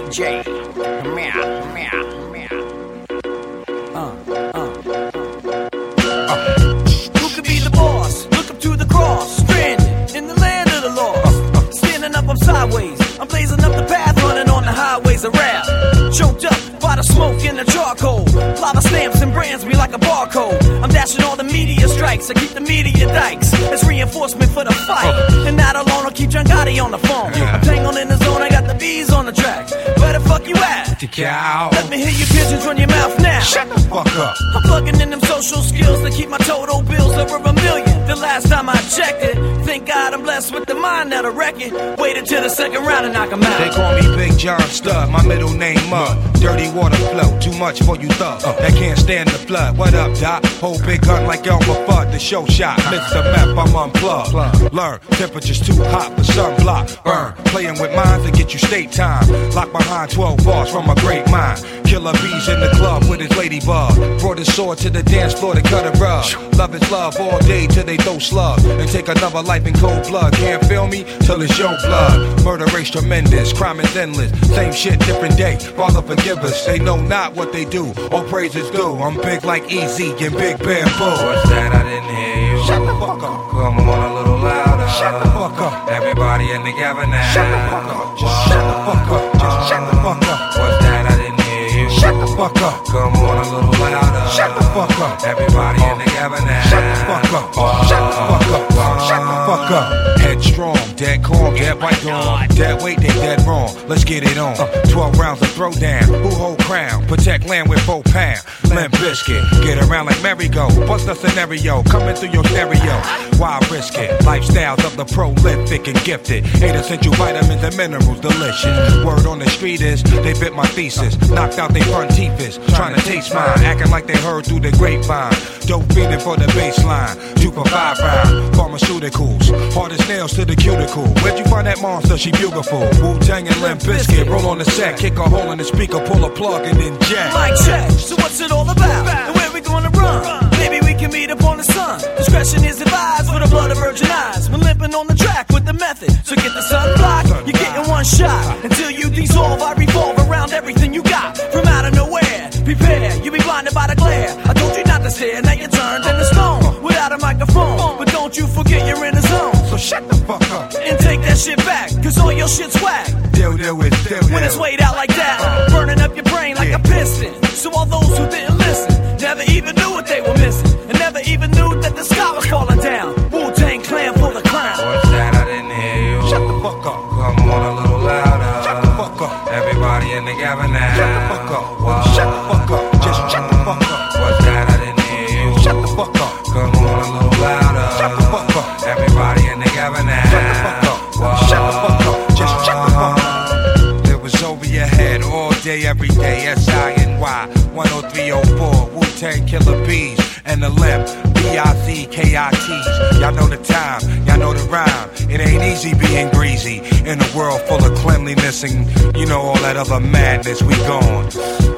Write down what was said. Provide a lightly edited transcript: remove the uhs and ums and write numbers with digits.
J. Meow, meow, meow. Who could be the boss? Look up to the cross, stranded in the land of the lost. Standing up, I'm sideways. I'm blazing up the path, running on the highways of rap. Choked up by the smoke and the charcoal. Lava stamps and brands me like a barcode. I'm dashing all the media strikes. I keep the media dikes as reinforcement for the fight. And not alone, I'll keep John Gotti on the phone. I'm tangled in the zone, I got the bees on the track. Where the fuck you at? The cow. Let me hear you pigeons run your mouth now. Shut the fuck up. I'm plugging in them social skills to keep my total bills over $1 million. The last time I checked it, thank God I'm blessed with the mind that'll wreck it. Waited till the second round and knock 'em out. They call me Big John Stud, my middle name Mud. Dirty water flow, too much for you thug. That can't stand the flood. What up, Doc? Hold big gun like Elmer Fudd, the show shot. Mix the map, I'm unplugged. Learn, temperature's too hot for sunblock. Burn, playing with minds to get you state time. Lock behind 12 bars from a great mind. Killer bees in the club with his ladybug. Brought his sword to the dance floor to cut a rug. Love is love all day till they throw slugs. And take another life in cold blood. Can't feel me till it's your blood. Murder rate's tremendous, crime is endless. Same shit, different day. Father forgive us, they know not what they do. All praises due. I'm big like Easy and Big Bamboo. What's that? I didn't hear you. Shut the fuck up. Come on a little louder. Shut the fuck up. Everybody in together now. Shut the fuck up. Just shut the fuck up. Just shut the fuck up. What's that? I didn't hear you. Shut the fuck up. Come on a little louder. Shut the fuck up. Everybody in together now. Shut the fuck up. Shut the fuck up. Shut the fuck up. Headstrong, dead calm, get right on. Dead weight, they dead wrong. Let's get it on. 12 rounds of throwdown. Who hold crown? Protect land with 4 pounds. Limp Biscuit, get around like merry-go. Bust the scenario, coming through your stereo. Why risk it? Lifestyles of the prolific and gifted. 8 essential vitamins and minerals, delicious. Word on the street is, they bit my thesis. Knocked out they front teeth is, trying to taste mine. Acting like they heard through the grapevine. Dope feeding for the baseline. 2 for 5 round. Pharmaceuticals. Hardest nails to the cuticle. Where'd you find that monster? She beautiful. Wu-Tang and Limp Bizkit. Roll on the set, kick a hole in the speaker, pull a plug and then jack. Mic check, so what's it all about? And where we gonna run? Maybe we can meet up on the sun. Discretion is advised for the blood of virgin eyes. We're limping on the track with the method. So get the sun blocked, you're getting one shot. Until you dissolve, I revolve around everything you got. From out of nowhere, prepare, you be blinded by the glare. I told you not to stare, now you're turned into stone. Without a microphone, but don't you forget you're in the zone. So shut the fuck up. And take that shit back, cause all your shit's whack. Deal with When it's weighed out like that, burning up your brain like a piston. So all those who didn't listen, never even knew what they were missing. And never even knew that the sky was falling down. Wu-Tang Clan for the crown. What's that? I didn't hear you. Shut the fuck up. Come on a little louder. Shut the fuck up. Everybody in together now. Shut the fuck up. Shut the fuck up. Just shut the fuck up. What's that? I didn't hear you. Shut the fuck up. Come on a little louder. Shut the fuck up. Everybody in together now. Shut the fuck up. Shut the fuck up. Just shut the fuck up. It was over your head all day, every day. S-I-N-Y 10304. Wu-Tang Killer Bees and the Limp. B-I-C-K-I-T's. Y'all know the time. Y'all know the rhyme. It ain't easy being greasy in a world full of cleanliness and you know all that other madness. We gone.